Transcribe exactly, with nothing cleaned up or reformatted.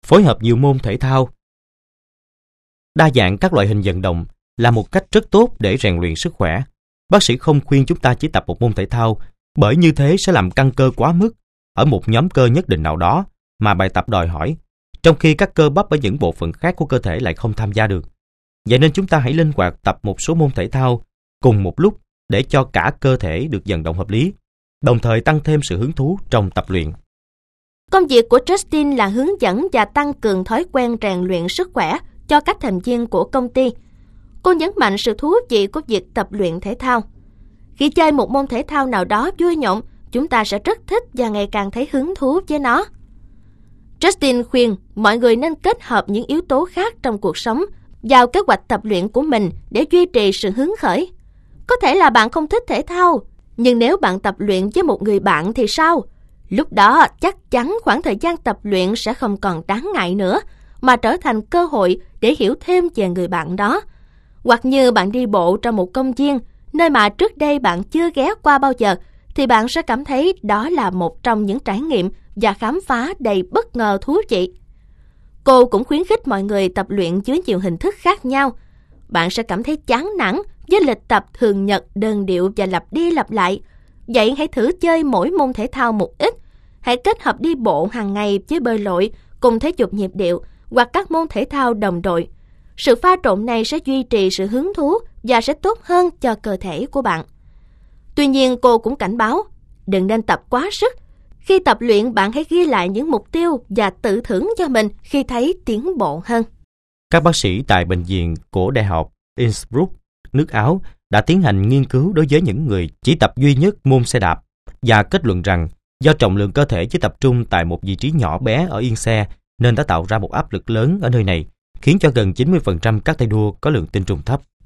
phối hợp nhiều môn thể thao. Đa dạng các loại hình vận động là một cách rất tốt để rèn luyện sức khỏe. Bác sĩ không khuyên chúng ta chỉ tập một môn thể thao, bởi như thế sẽ làm căng cơ quá mức ở một nhóm cơ nhất định nào đó mà bài tập đòi hỏi, trong khi các cơ bắp ở những bộ phận khác của cơ thể lại không tham gia được. Vậy nên chúng ta hãy linh hoạt tập một số môn thể thao cùng một lúc để cho cả cơ thể được vận động hợp lý, đồng thời tăng thêm sự hứng thú trong tập luyện. Công việc của Justin là hướng dẫn và tăng cường thói quen rèn luyện sức khỏe cho các thành viên của công ty. Cô nhấn mạnh sự thú vị của việc tập luyện thể thao. Khi chơi một môn thể thao nào đó vui nhộn, chúng ta sẽ rất thích và ngày càng thấy hứng thú với nó. Justin khuyên mọi người nên kết hợp những yếu tố khác trong cuộc sống vào kế hoạch tập luyện của mình để duy trì sự hứng khởi. Có thể là bạn không thích thể thao, nhưng nếu bạn tập luyện với một người bạn thì sao? Lúc đó chắc chắn khoảng thời gian tập luyện sẽ không còn đáng ngại nữa, mà trở thành cơ hội để hiểu thêm về người bạn đó. Hoặc như bạn đi bộ trong một công viên, nơi mà trước đây bạn chưa ghé qua bao giờ, thì bạn sẽ cảm thấy đó là một trong những trải nghiệm và khám phá đầy bất ngờ thú vị. Cô cũng khuyến khích mọi người tập luyện dưới nhiều hình thức khác nhau. Bạn sẽ cảm thấy chán nản với lịch tập thường nhật, đơn điệu và lặp đi lặp lại. Vậy hãy thử chơi mỗi môn thể thao một ít. Hãy kết hợp đi bộ hàng ngày với bơi lội, cùng thể dục nhịp điệu hoặc các môn thể thao đồng đội. Sự pha trộn này sẽ duy trì sự hứng thú và sẽ tốt hơn cho cơ thể của bạn. Tuy nhiên, cô cũng cảnh báo, đừng nên tập quá sức. Khi tập luyện, bạn hãy ghi lại những mục tiêu và tự thưởng cho mình khi thấy tiến bộ hơn. Các bác sĩ tại bệnh viện của Đại học Innsbruck, nước Áo, đã tiến hành nghiên cứu đối với những người chỉ tập duy nhất môn xe đạp và kết luận rằng do trọng lượng cơ thể chỉ tập trung tại một vị trí nhỏ bé ở yên xe nên đã tạo ra một áp lực lớn ở nơi này, khiến cho gần chín mươi phần trăm các tay đua có lượng tinh trùng thấp.